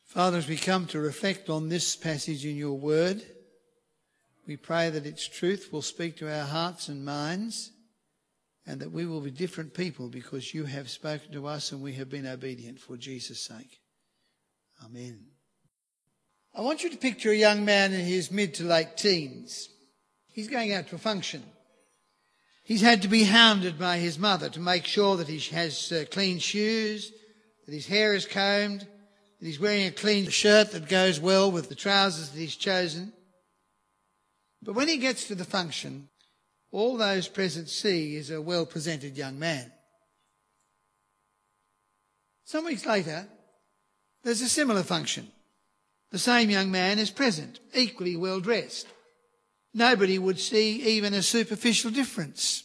Father, as we come to reflect on this passage in your word, we pray that its truth will speak to our hearts and minds, and that we will be different people because you have spoken to us and we have been obedient for Jesus' sake. Amen. I want you to picture a young man in his mid to late teens. He's going out to a function. He's had to be hounded by his mother to make sure that he has clean shoes, that his hair is combed, that he's wearing a clean shirt that goes well with the trousers that he's chosen. But when he gets to the function, all those present see is a well-presented young man. Some weeks later, there's a similar function. The same young man is present, equally well-dressed. Nobody would see even a superficial difference.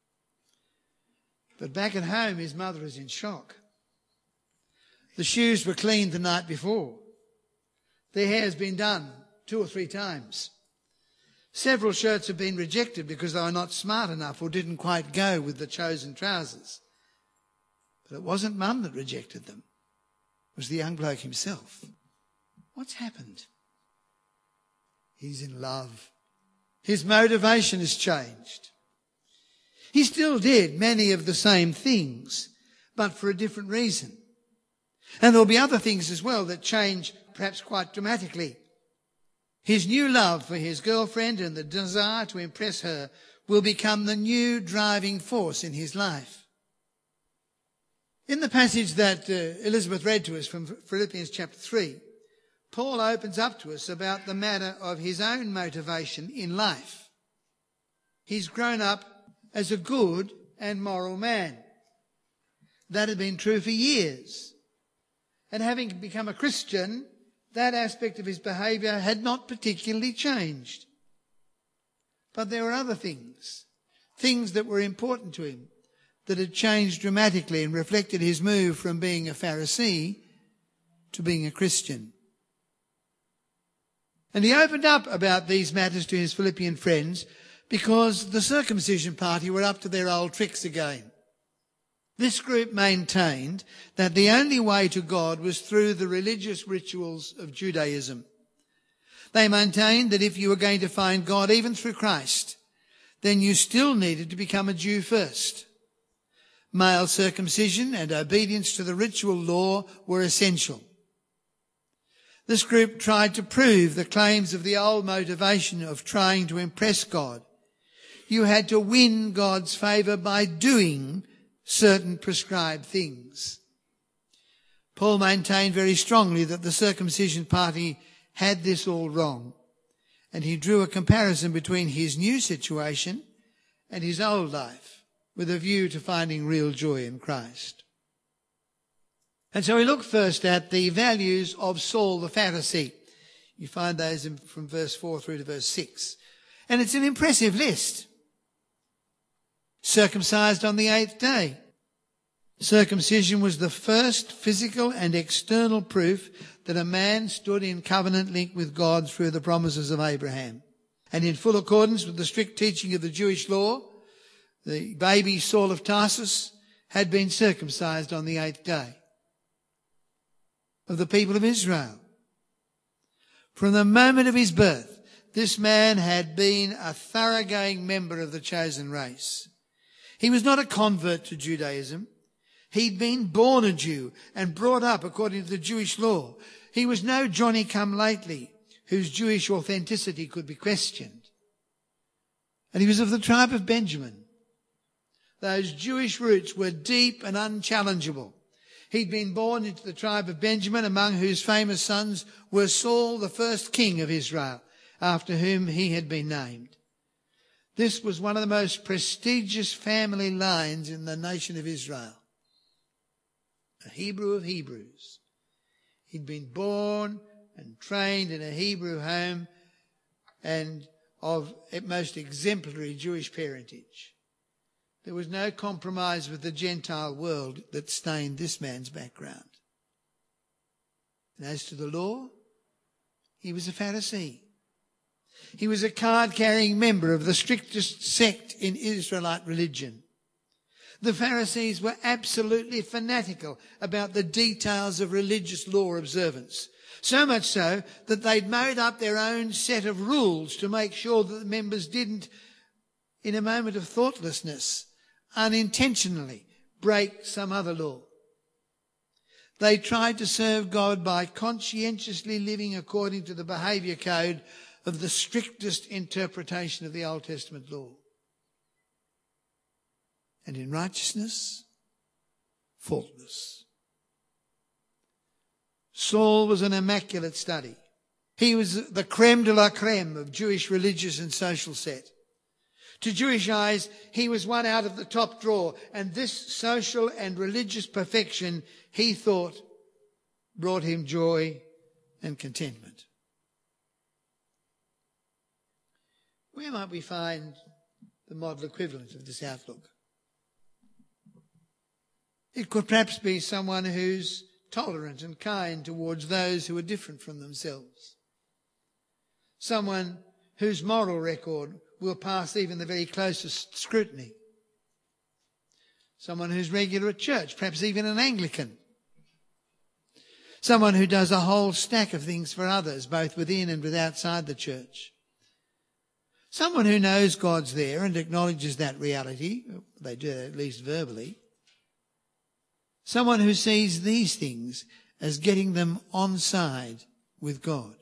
But back at home, his mother is in shock. The shoes were cleaned the night before. Their hair's been done 2 or 3 times. Several shirts have been rejected because they were not smart enough or didn't quite go with the chosen trousers. But it wasn't Mum that rejected them. It was the young bloke himself. What's happened? He's in love. His motivation has changed. He still did many of the same things, but for a different reason. And there'll be other things as well that change perhaps quite dramatically. His new love for his girlfriend and the desire to impress her will become the new driving force in his life. In the passage that Elizabeth read to us from Philippians chapter 3, Paul opens up to us about the matter of his own motivation in life. He's grown up as a good and moral man. That had been true for years. And having become a Christian, that aspect of his behaviour had not particularly changed. But there were other things that were important to him, that had changed dramatically and reflected his move from being a Pharisee to being a Christian. And he opened up about these matters to his Philippian friends because the circumcision party were up to their old tricks again. This group maintained that the only way to God was through the religious rituals of Judaism. They maintained that if you were going to find God even through Christ, then you still needed to become a Jew first. Male circumcision and obedience to the ritual law were essential. This group tried to prove the claims of the old motivation of trying to impress God. You had to win God's favour by doing certain prescribed things. Paul maintained very strongly that the circumcision party had this all wrong, and he drew a comparison between his new situation and his old life with a view to finding real joy in Christ. And so we look first at the values of Saul the Pharisee. You find those from verse 4 through to verse 6. And it's an impressive list. Circumcised on the 8th day. Circumcision was the first physical and external proof that a man stood in covenant link with God through the promises of Abraham. And in full accordance with the strict teaching of the Jewish law, the baby Saul of Tarsus had been circumcised on the 8th day of the people of Israel. From the moment of his birth, this man had been a thoroughgoing member of the chosen race. He was not a convert to Judaism. He'd been born a Jew and brought up according to the Jewish law. He was no Johnny-come-lately whose Jewish authenticity could be questioned. And he was of the tribe of Benjamin. Those Jewish roots were deep and unchallengeable. He'd been born into the tribe of Benjamin, among whose famous sons were Saul, the first king of Israel, after whom he had been named. This was one of the most prestigious family lines in the nation of Israel. A Hebrew of Hebrews. He'd been born and trained in a Hebrew home and of most exemplary Jewish parentage. There was no compromise with the Gentile world that stained this man's background. And as to the law, he was a Pharisee. He was a card-carrying member of the strictest sect in Israelite religion. The Pharisees were absolutely fanatical about the details of religious law observance. So much so that they'd made up their own set of rules to make sure that the members didn't, in a moment of thoughtlessness, unintentionally break some other law. They tried to serve God by conscientiously living according to the behaviour code of the strictest interpretation of the Old Testament law. And in righteousness, faultless. Saul was an immaculate study. He was the creme de la creme of Jewish religious and social set. To Jewish eyes, he was one out of the top drawer, and this social and religious perfection, he thought, brought him joy and contentment. Where might we find the model equivalent of this outlook? It could perhaps be someone who's tolerant and kind towards those who are different from themselves. Someone whose moral record will pass even the very closest scrutiny. Someone who's regular at church, perhaps even an Anglican. Someone who does a whole stack of things for others, both within and outside the church. Someone who knows God's there and acknowledges that reality. They do that at least verbally. Someone who sees these things as getting them on side with God.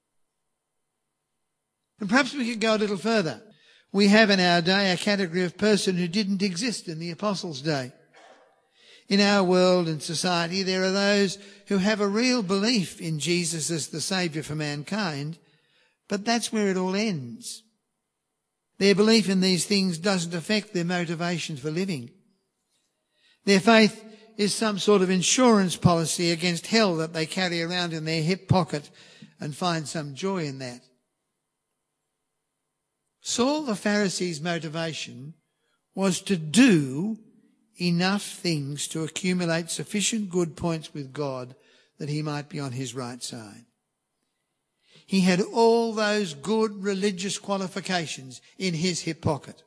And perhaps we could go a little further. We have in our day a category of person who didn't exist in the apostles' day. In our world and society, there are those who have a real belief in Jesus as the Saviour for mankind, but that's where it all ends. Their belief in these things doesn't affect their motivation for living. Their faith is some sort of insurance policy against hell that they carry around in their hip pocket and find some joy in that. Saul the Pharisee's motivation was to do enough things to accumulate sufficient good points with God that he might be on his right side. He had all those good religious qualifications in his hip pocket.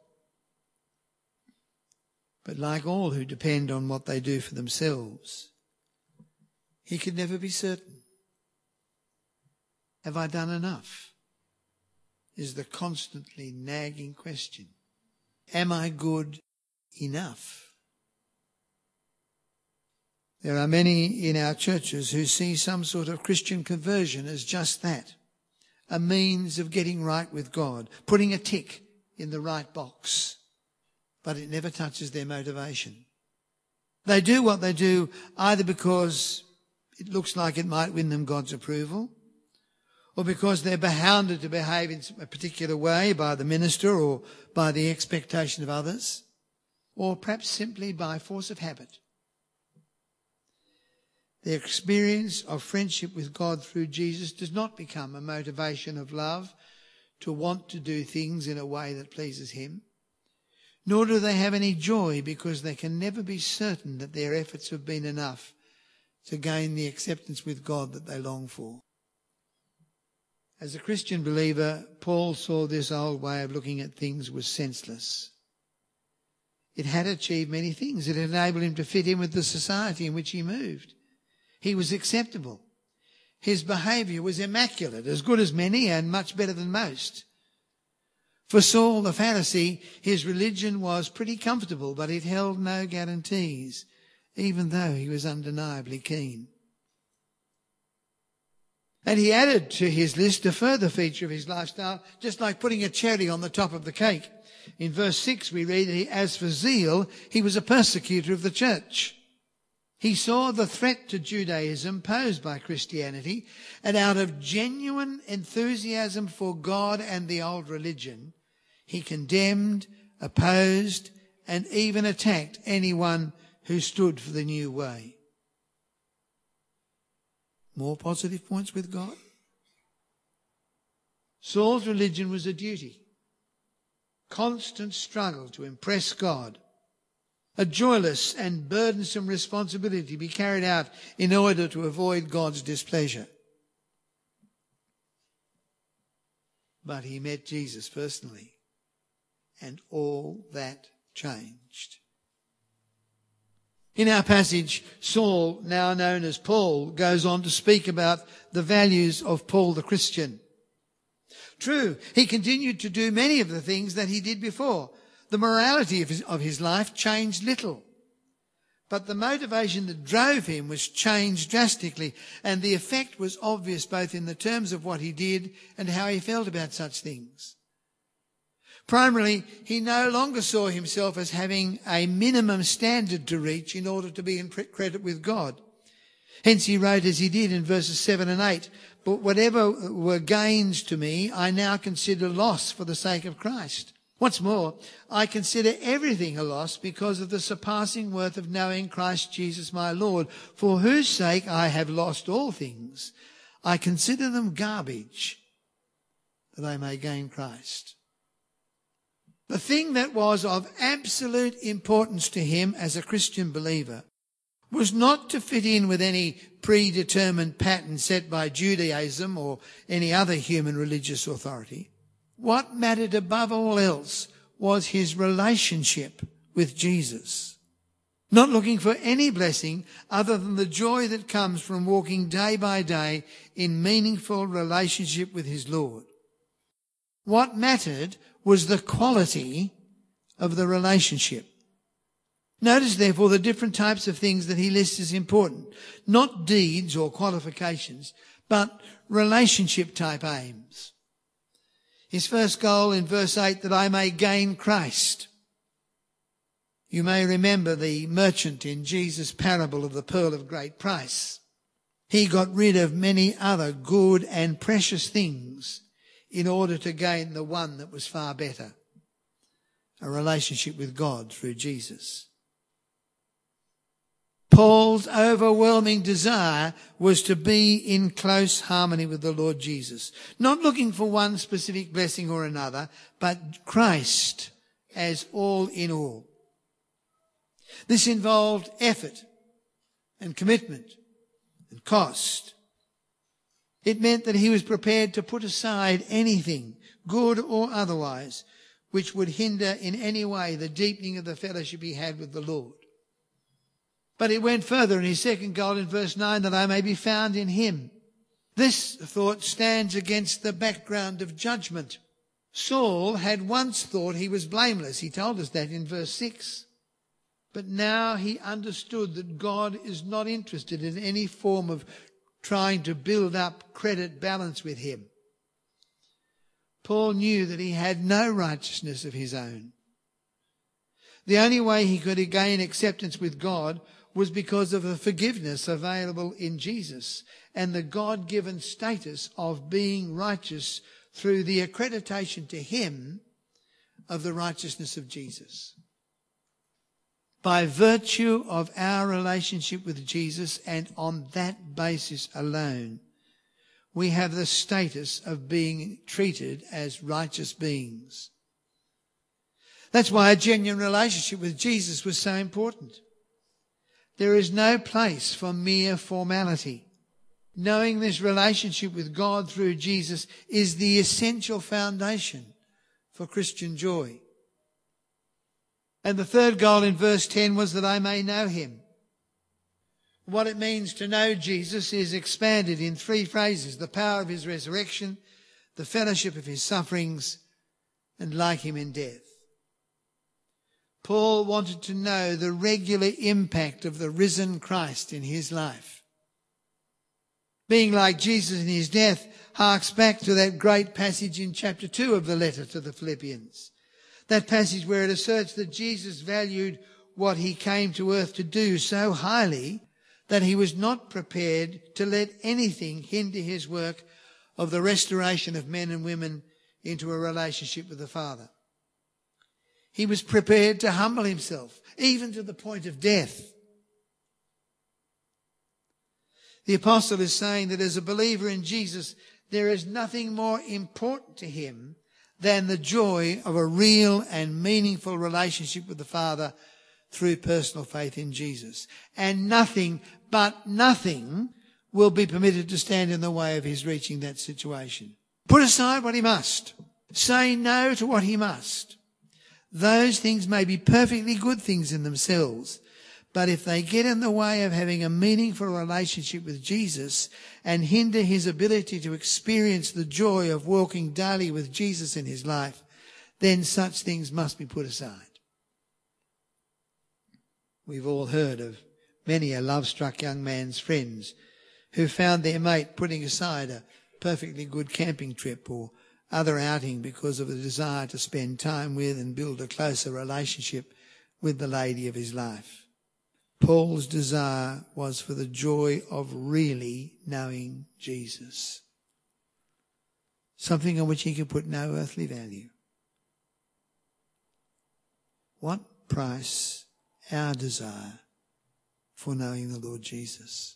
But like all who depend on what they do for themselves, he could never be certain. Have I done enough? Is the constantly nagging question. Am I good enough? There are many in our churches who see some sort of Christian conversion as just that, a means of getting right with God, putting a tick in the right box. But it never touches their motivation. They do what they do either because it looks like it might win them God's approval, or because they're hounded to behave in a particular way by the minister or by the expectation of others, or perhaps simply by force of habit. Their experience of friendship with God through Jesus does not become a motivation of love to want to do things in a way that pleases him. Nor do they have any joy because they can never be certain that their efforts have been enough to gain the acceptance with God that they long for. As a Christian believer, Paul saw this old way of looking at things was senseless. It had achieved many things. It enabled him to fit in with the society in which he moved. He was acceptable. His behaviour was immaculate, as good as many and much better than most. For Saul the Pharisee, his religion was pretty comfortable, but it held no guarantees, even though he was undeniably keen. And he added to his list a further feature of his lifestyle, just like putting a cherry on the top of the cake. In verse 6 we read that as for zeal, he was a persecutor of the church. He saw the threat to Judaism posed by Christianity, and out of genuine enthusiasm for God and the old religion, he condemned, opposed, and even attacked anyone who stood for the new way. More positive points with God? Saul's religion was a duty, constant struggle to impress God, a joyless and burdensome responsibility to be carried out in order to avoid God's displeasure. But he met Jesus personally, and all that changed. In our passage, Saul, now known as Paul, goes on to speak about the values of Paul the Christian. True, he continued to do many of the things that he did before. The morality of his life changed little. But the motivation that drove him was changed drastically, and the effect was obvious both in the terms of what he did and how he felt about such things. Primarily, he no longer saw himself as having a minimum standard to reach in order to be in credit with God. Hence he wrote as he did in verses 7 and 8, "But whatever were gains to me, I now consider loss for the sake of Christ. What's more, I consider everything a loss because of the surpassing worth of knowing Christ Jesus my Lord, for whose sake I have lost all things. I consider them garbage, that I may gain Christ." The thing that was of absolute importance to him as a Christian believer was not to fit in with any predetermined pattern set by Judaism or any other human religious authority. What mattered above all else was his relationship with Jesus. Not looking for any blessing other than the joy that comes from walking day by day in meaningful relationship with his Lord. What mattered was the quality of the relationship. Notice, therefore, the different types of things that he lists as important. Not deeds or qualifications, but relationship-type aims. His first goal in verse 8, that I may gain Christ. You may remember the merchant in Jesus' parable of the pearl of great price. He got rid of many other good and precious things in order to gain the one that was far better, a relationship with God through Jesus. Paul's overwhelming desire was to be in close harmony with the Lord Jesus, not looking for one specific blessing or another, but Christ as all in all. This involved effort and commitment and cost. It meant that he was prepared to put aside anything, good or otherwise, which would hinder in any way the deepening of the fellowship he had with the Lord. But it went further in his second goal in verse 9, that I may be found in him. This thought stands against the background of judgment. Saul had once thought he was blameless. He told us that in verse 6. But now he understood that God is not interested in any form of trying to build up credit balance with him. Paul knew that he had no righteousness of his own. The only way he could gain acceptance with God was because of the forgiveness available in Jesus and the God-given status of being righteous through the accreditation to him of the righteousness of Jesus. By virtue of our relationship with Jesus, and on that basis alone, we have the status of being treated as righteous beings. That's why a genuine relationship with Jesus was so important. There is no place for mere formality. Knowing this relationship with God through Jesus is the essential foundation for Christian joy. And the third goal in verse 10 was that I may know him. What it means to know Jesus is expanded in three phrases: the power of his resurrection, the fellowship of his sufferings, and like him in death. Paul wanted to know the regular impact of the risen Christ in his life. Being like Jesus in his death harks back to that great passage in chapter 2 of the letter to the Philippians. That passage where it asserts that Jesus valued what he came to earth to do so highly that he was not prepared to let anything hinder his work of the restoration of men and women into a relationship with the Father. He was prepared to humble himself, even to the point of death. The apostle is saying that as a believer in Jesus, there is nothing more important to him than the joy of a real and meaningful relationship with the Father through personal faith in Jesus. And nothing will be permitted to stand in the way of his reaching that situation. Put aside what he must. Say no to what he must. Those things may be perfectly good things in themselves, But if they get in the way of having a meaningful relationship with Jesus and hinder his ability to experience the joy of walking daily with Jesus in his life, then such things must be put aside. We've all heard of many a love-struck young man's friends who found their mate putting aside a perfectly good camping trip or other outing because of a desire to spend time with and build a closer relationship with the lady of his life. Paul's desire was for the joy of really knowing Jesus, something on which he could put no earthly value. What price our desire for knowing the Lord Jesus?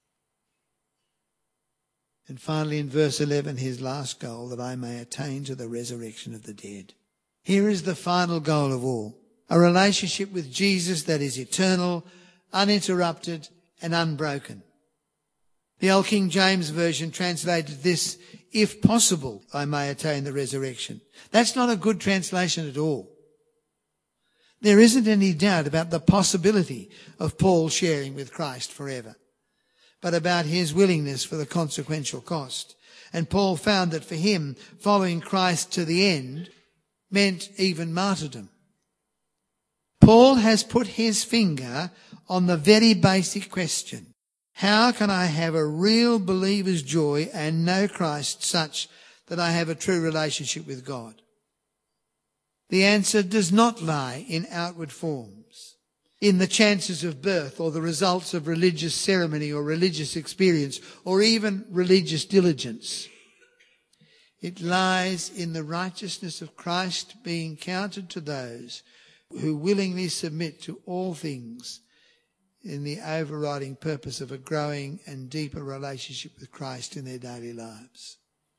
And finally in verse 11, his last goal, that I may attain to the resurrection of the dead. Here is the final goal of all, a relationship with Jesus that is eternal, uninterrupted and unbroken. The old King James Version translated this, if possible, I may attain the resurrection. That's not a good translation at all. There isn't any doubt about the possibility of Paul sharing with Christ forever, but about his willingness for the consequential cost. And Paul found that for him, following Christ to the end meant even martyrdom. Paul has put his finger on the very basic question. How can I have a real believer's joy and know Christ such that I have a true relationship with God? The answer does not lie in outward forms, in the chances of birth or the results of religious ceremony or religious experience or even religious diligence. It lies in the righteousness of Christ being counted to those who willingly submit to all things in the overriding purpose of a growing and deeper relationship with Christ in their daily lives.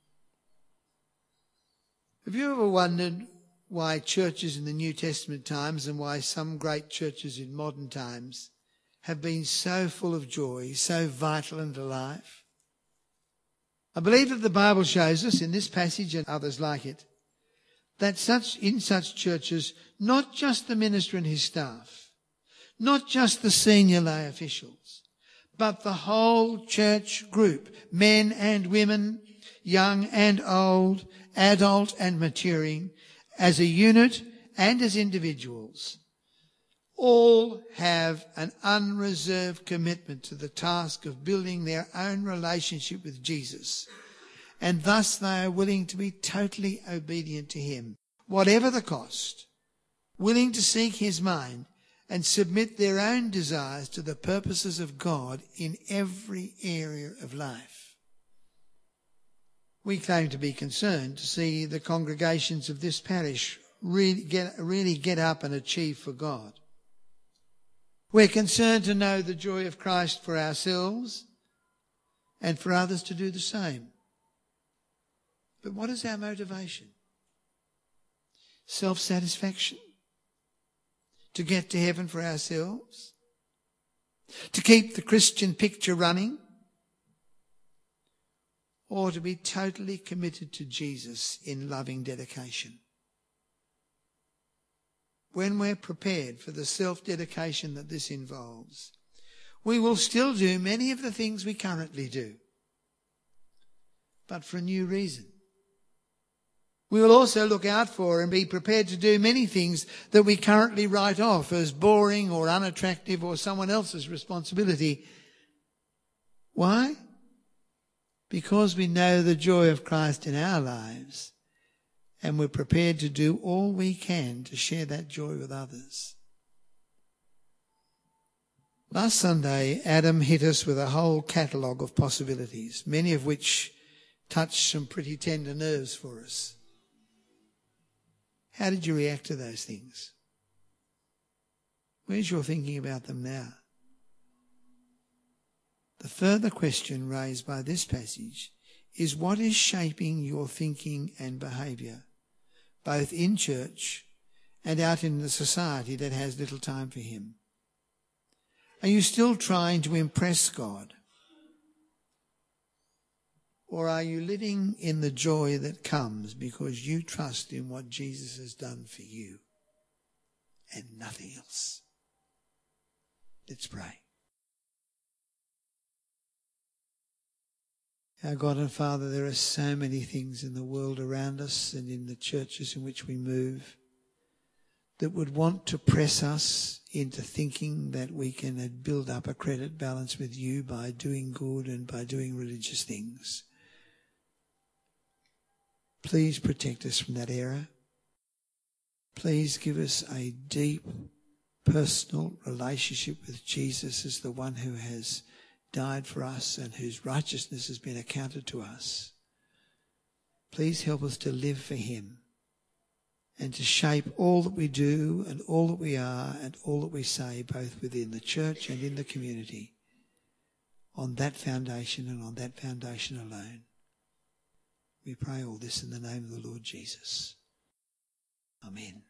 Have you ever wondered why churches in the New Testament times and why some great churches in modern times have been so full of joy, so vital and alive? I believe that the Bible shows us in this passage and others like it that in such churches, not just the minister and his staff, not just the senior lay officials, but the whole church group, men and women, young and old, adult and maturing, as a unit and as individuals, all have an unreserved commitment to the task of building their own relationship with Jesus. And thus they are willing to be totally obedient to him, whatever the cost, willing to seek his mind and submit their own desires to the purposes of God in every area of life. We claim to be concerned to see the congregations of this parish really get up and achieve for God. We're concerned to know the joy of Christ for ourselves and for others to do the same. But what is our motivation? Self-satisfaction? To get to heaven for ourselves? To keep the Christian picture running? Or to be totally committed to Jesus in loving dedication? When we're prepared for the self-dedication that this involves, we will still do many of the things we currently do, but for a new reason. We will also look out for and be prepared to do many things that we currently write off as boring or unattractive or someone else's responsibility. Why? Because we know the joy of Christ in our lives and we're prepared to do all we can to share that joy with others. Last Sunday, Adam hit us with a whole catalogue of possibilities, many of which touched some pretty tender nerves for us. How did you react to those things? Where's your thinking about them now? The further question raised by this passage is what is shaping your thinking and behaviour, both in church and out in the society that has little time for him? Are you still trying to impress God? Or are you living in the joy that comes because you trust in what Jesus has done for you and nothing else? Let's pray. Our God and Father, there are so many things in the world around us and in the churches in which we move that would want to press us into thinking that we can build up a credit balance with you by doing good and by doing religious things. Please protect us from that error. Please give us a deep personal relationship with Jesus as the one who has died for us and whose righteousness has been accounted to us. Please help us to live for him and to shape all that we do and all that we are and all that we say, both within the church and in the community, on that foundation and on that foundation alone. We pray all this in the name of the Lord Jesus. Amen.